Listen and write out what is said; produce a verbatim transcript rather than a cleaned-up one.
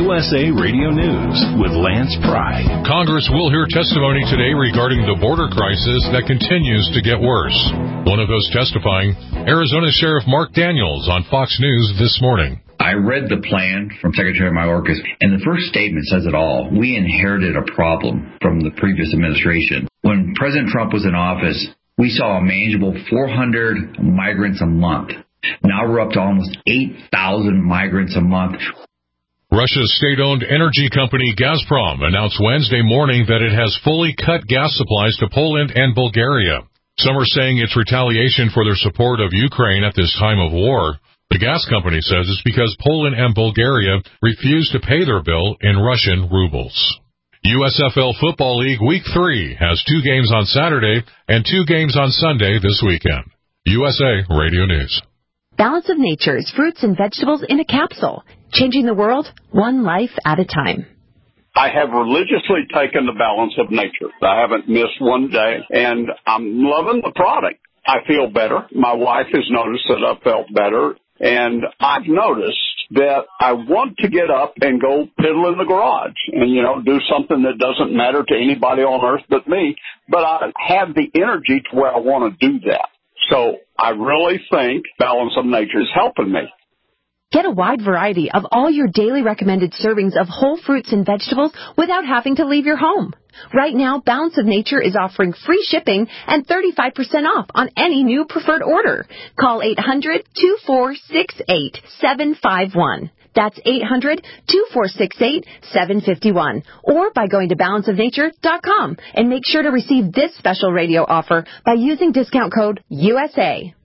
U S A Radio News with Lance Pry. Congress will hear testimony today regarding the border crisis that continues to get worse. One of those testifying, Arizona Sheriff Mark Daniels on Fox News this morning. I read the plan from Secretary Mayorkas, and the first statement says it all. We inherited a problem from the previous administration. When President Trump was in office, we saw a manageable four hundred migrants a month. Now we're up to almost eight thousand migrants a month. Russia's state-owned energy company Gazprom announced Wednesday morning that it has fully cut gas supplies to Poland and Bulgaria. Some are saying it's retaliation for their support of Ukraine at this time of war. The gas company says it's because Poland and Bulgaria refused to pay their bill in Russian rubles. U S F L Football League Week three has two games on Saturday and two games on Sunday this weekend. U S A Radio News. Balance of Nature's fruits and vegetables in a capsule, changing the world one life at a time. I have religiously taken the Balance of Nature. I haven't missed one day, and I'm loving the product. I feel better. My wife has noticed that I felt better. And I've noticed that I want to get up and go piddle in the garage and, you know, do something that doesn't matter to anybody on earth but me. But I have the energy to where I want to do that. So I really think Balance of Nature is helping me. Get a wide variety of all your daily recommended servings of whole fruits and vegetables without having to leave your home. Right now, Balance of Nature is offering free shipping and thirty-five percent off on any new preferred order. Call eight hundred, two four six eight, seven five one. That's eight hundred, two four six eight, seven five one. Or by going to balance of nature dot com and make sure to receive this special radio offer by using discount code U S A.